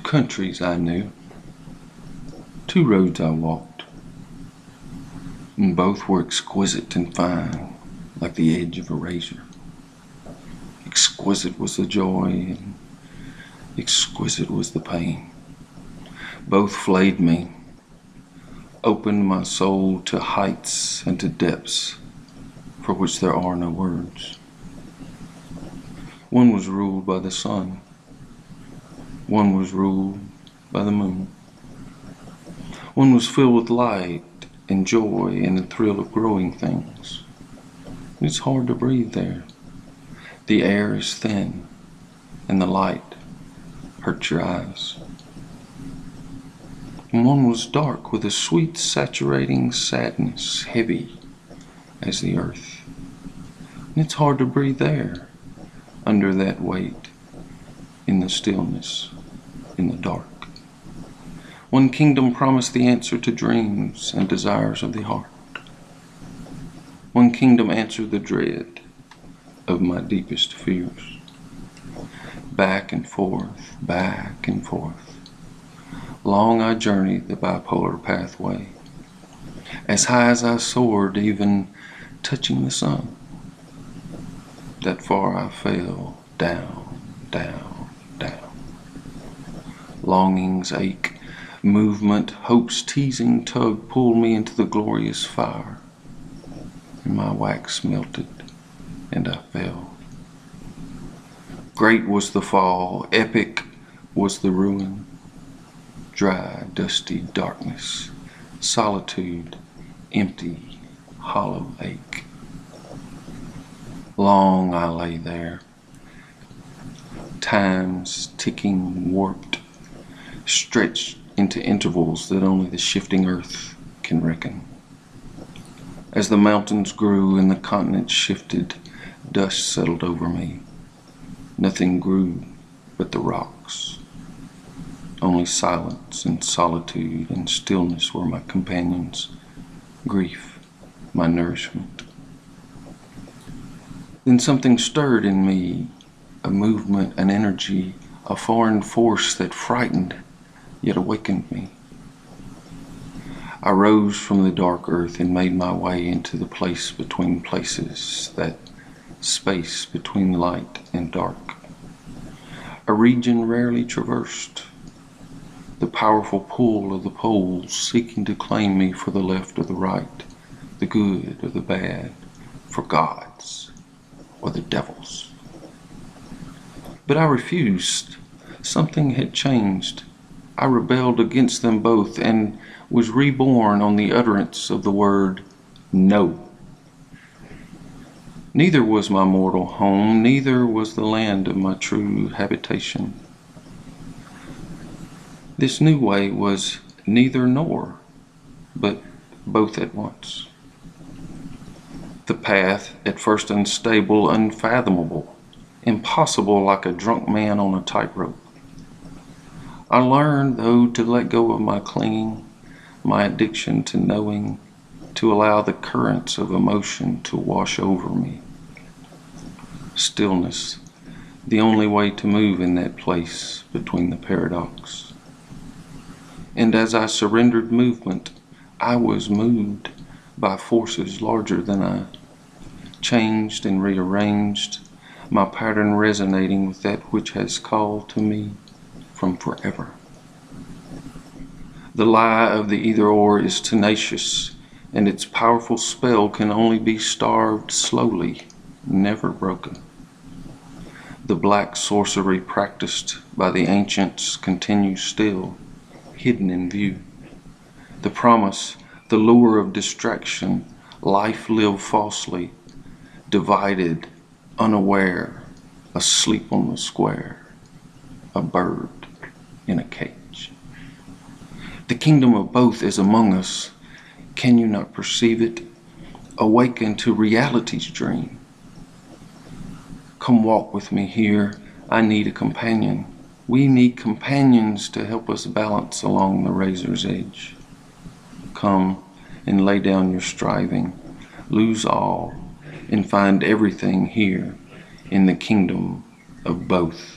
countries I knew, 2 roads I walked, and both were exquisite and fine, like the edge of a razor. Exquisite was the joy, and exquisite was the pain. Both flayed me, opened my soul to heights and to depths for which there are no words. One was ruled by the sun. One was ruled by the moon. One was filled with light and joy and the thrill of growing things. It's hard to breathe there. The air is thin and the light hurts your eyes. And one was dark with a sweet saturating sadness, heavy as the earth. And it's hard to breathe there, under that weight, in the stillness, in the dark. One kingdom promised the answer to dreams and desires of the heart. One kingdom answered the dread of my deepest fears. Back and forth, back and forth. Long I journeyed the bipolar pathway, as high as I soared, even touching the sun. That far I fell, down, down, down. Longing's ache, movement, hope's teasing tug pulled me into the glorious fire, and my wax melted, and I fell. Great was the fall, epic was the ruin. Dry, dusty darkness, solitude, empty, hollow ache. Long I lay there, time's ticking warped, stretched into intervals that only the shifting earth can reckon. As the mountains grew and the continents shifted, dust settled over me. Nothing grew but the rocks. Only silence and solitude and stillness were my companions, grief, my nourishment. Then something stirred in me, a movement, an energy, a foreign force that frightened yet awakened me. I rose from the dark earth and made my way into the place between places, that space between light and dark. A region rarely traversed. The powerful pull of the poles seeking to claim me for the left or the right, the good or the bad, for gods or the devils. But I refused. Something had changed. I rebelled against them both and was reborn on the utterance of the word no. Neither was my mortal home, neither was the land of my true habitation. This new way was neither nor, but both at once. The path, at first unstable, unfathomable, impossible like a drunk man on a tightrope. I learned, though, to let go of my clinging, my addiction to knowing, to allow the currents of emotion to wash over me. Stillness, the only way to move in that place between the paradox. And as I surrendered movement, I was moved by forces larger than I, changed and rearranged, my pattern resonating with that which has called to me from forever. The lie of the either-or is tenacious, and its powerful spell can only be starved slowly, never broken. The black sorcery practiced by the ancients continues still, hidden in view. The promise, the lure of distraction, life lived falsely, divided, unaware, asleep on the square, a bird in a cage. The kingdom of both is among us. Can you not perceive it? Awaken to reality's dream. Come walk with me here. I need a companion. We need companions to help us balance along the razor's edge. Come and lay down your striving. Lose all and find everything here in the kingdom of both.